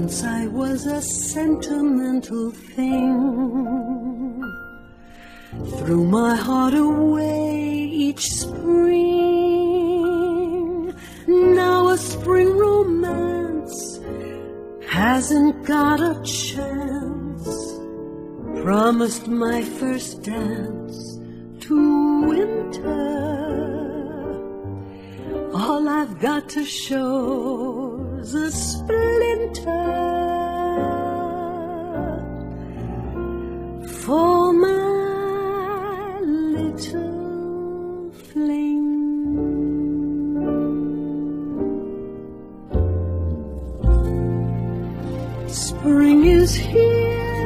Once I was a sentimental thing, threw my heart away each spring. Now a spring romance hasn't got a chance. Promised my first dance to winter. All I've got to show's a splinter for my little fling. Spring is here,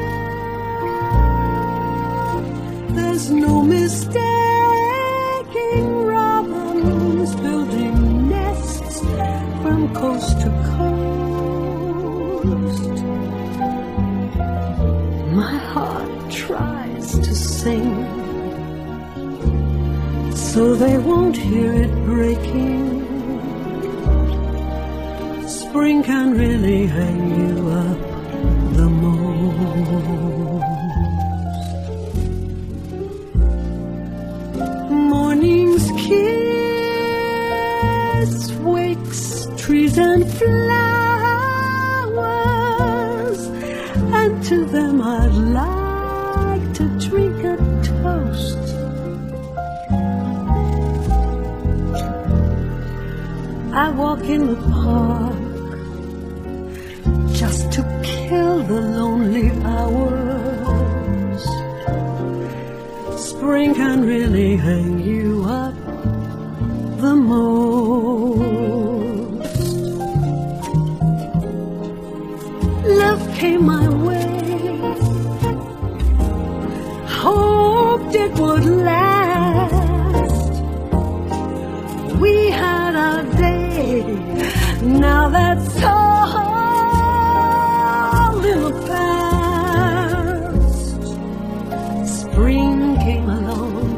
there's no mistaking. Robins building nests from coast to coast. My heart tries to sing, so they won't hear it breaking. Spring can really hang you up the most. Morning's kiss wakes trees and flowers, and to them I'd like to drink a toast. I walk in the park just to kill the lonely hours. Spring can really hang you up the most. Love came my way, hoped it would last. We had our day, now that's all in the past. Spring came along,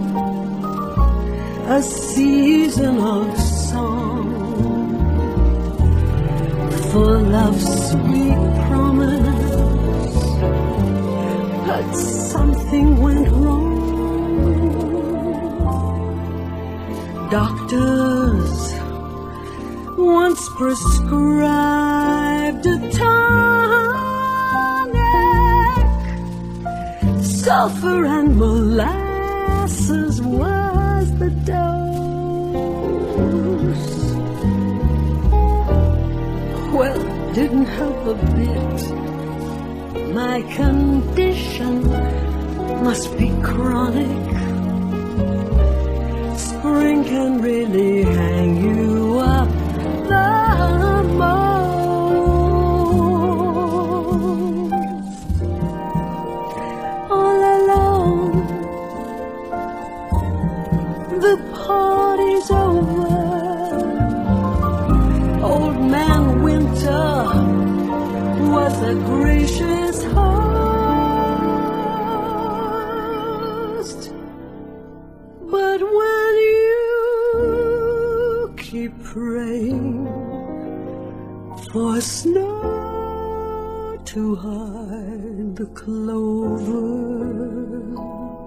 a season of song, full of sweet promise, but something went wrong. Doctors once prescribed a tonic, sulfur and molasses was the dose. Well, it didn't help a bit. My condition must be chronic. Spring can really hang you up the most. All alone, the party's over. Old Man Winter was a gracious host, but when you keep praying for snow to hide the clover,